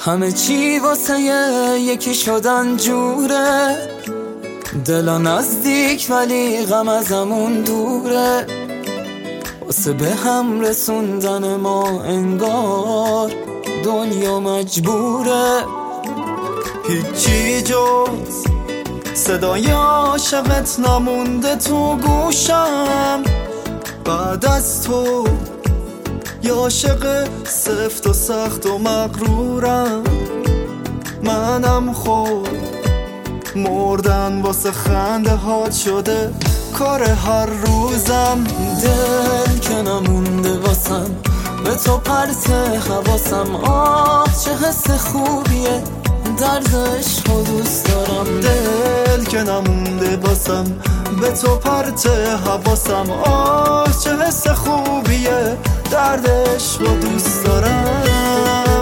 همه چی واسه یکی شدن جوره، دلا نزدیک ولی غم ازمون دوره. واسه به هم رسوندن ما انگار دنیا مجبوره. هیچی جز صدای عاشقت نمونده تو گوشم. بعد از تو یه عاشق سفت و سخت و مغرورم. منم خود مردن واسه خنده هات شده کار هر روزم. دل که نمونده واسم به تو پرت حواسم. آه چه حس خوبیه دردش رو دوست دارم. دل که نمونده واسم به تو پرت حواسم. آه چه حس خوبیه دردش رو دوست دارم.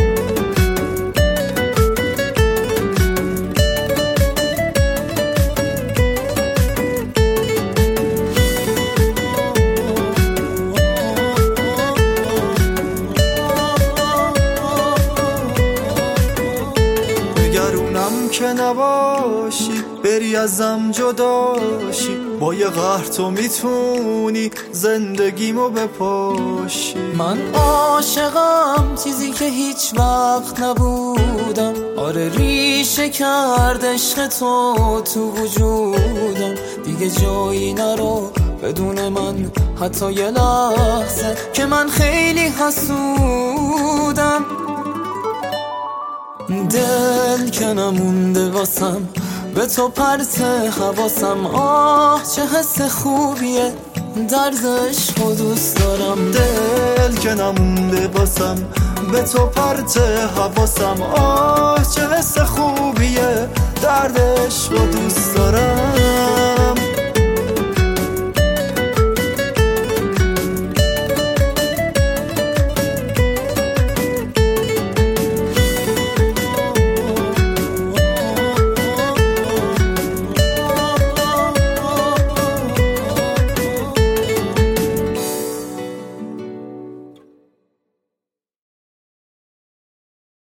نگرونم که نباشی بری ازم جداشی. با یه قهر تو میتونی زندگیمو بپاشی. من عاشقم چیزی که هیچ وقت نبودم. آره ریشه کرد عشق تو وجودم. دیگه جایی نرو بدون من حتی یه لحظه که من خیلی حسودم. دل که نمونده واسم به تو پرت حواسم. آه چه حس خوبیه دردش رو دوست دارم. دل که نمونده واسم به تو پرت حواسم. آه چه حس خوبیه دردش رو دوست دارم.